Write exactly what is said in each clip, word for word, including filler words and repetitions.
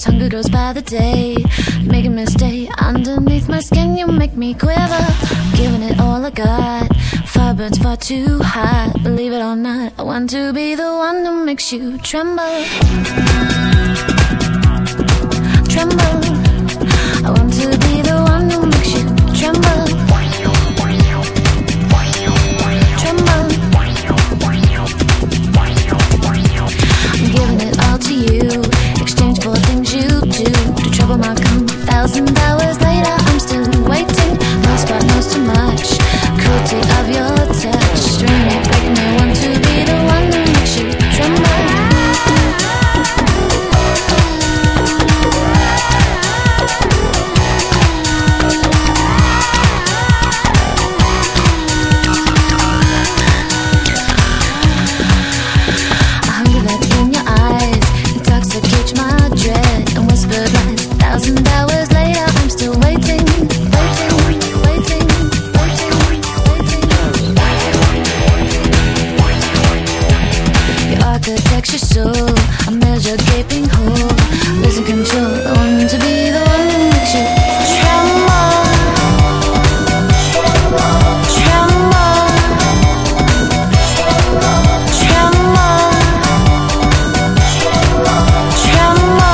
This hunger grows by the day, making me stay underneath my skin. You make me quiver, giving it all I got. Fire burns far too hot, believe it or not. I want to be the one who makes you tremble, tremble. I want to be the one who makes you tremble, tremble. I'm giving it all to you, exchange for things you do. To trouble my come, thousand hours later I'm still waiting. No spot knows too much, cruelty of your touch. String me, break me, want to be the one who makes you tremble. Thousand hours later, I'm still waiting, waiting, waiting, waiting, waiting. Your architecture soul, I measure gaping hole, losing control. I want to be the one who makes you tremble, tremble, tremble, tremble.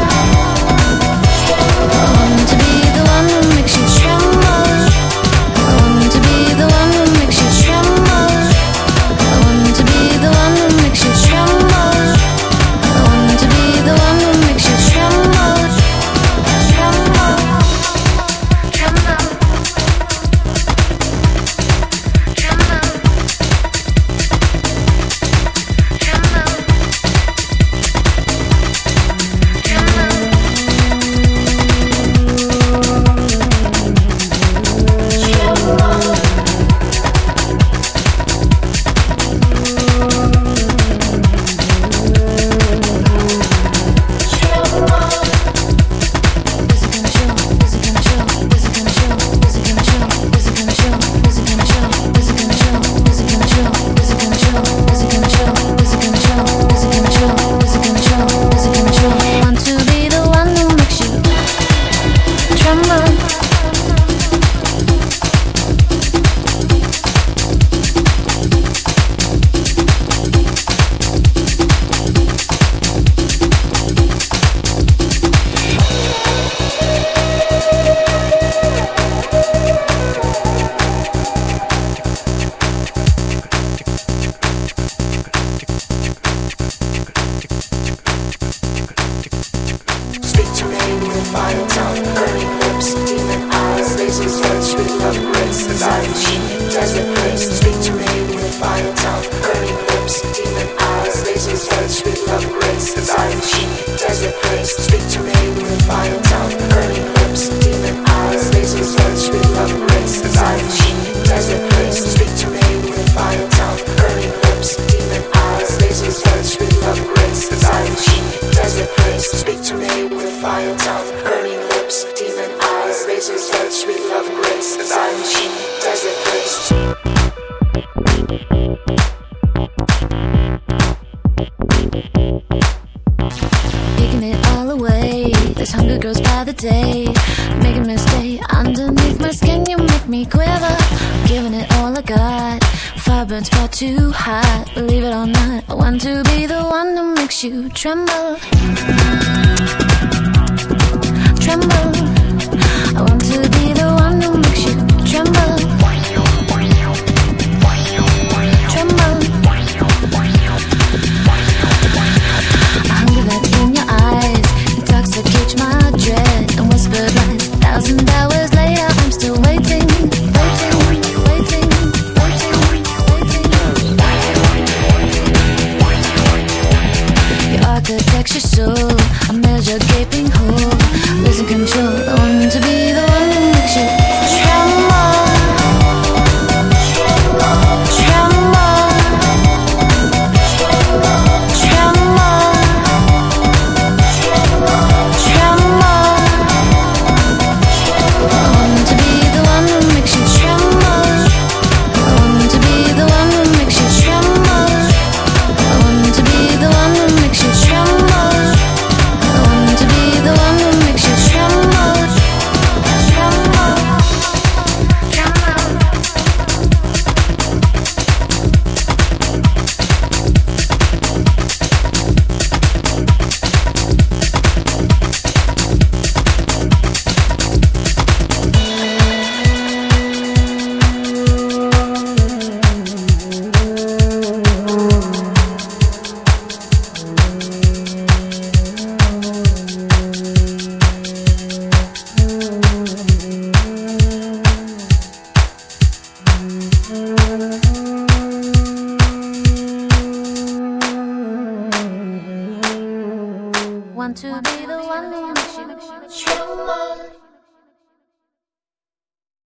This hunger grows by the day, making me stay underneath my skin. You make me quiver, giving it all I got. Fire burns far too hot, believe it or not. I want to be the one who makes you tremble, tremble. I want to be the one who makes you tremble, tremble. A hunger that's in your eyes intoxicates my dread, and whispered lies. Thousand hours later, I'm still waiting, waiting, waiting, waiting, waiting. Your architecture soul, I measure gaping hole, losing control. I want to be the one who makes you tremble, tremble, tremble, tremble. I want to be the one who makes you tremble. I want to be the one who makes you tremble. I want to be the one who makes you tremble. I want to be want to be the one who makes you.